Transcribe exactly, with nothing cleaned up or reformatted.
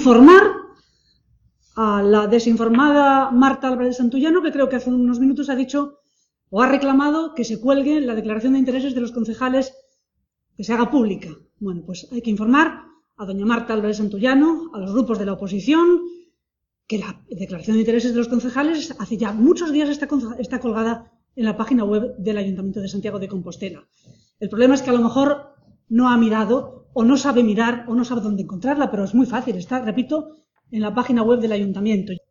informar a la desinformada Marta Álvarez Santullano, que creo que hace unos minutos ha dicho o ha reclamado que se cuelgue la declaración de intereses de los concejales, que se haga pública. Bueno, pues hay que informar a doña Marta Álvarez Santullano, a los grupos de la oposición, que la declaración de intereses de los concejales hace ya muchos días está, está colgada en la página web del Ayuntamiento de Santiago de Compostela. El problema es que a lo mejor no ha mirado, o no sabe mirar, o no sabe dónde encontrarla, pero es muy fácil, está, repito, en la página web del Ayuntamiento.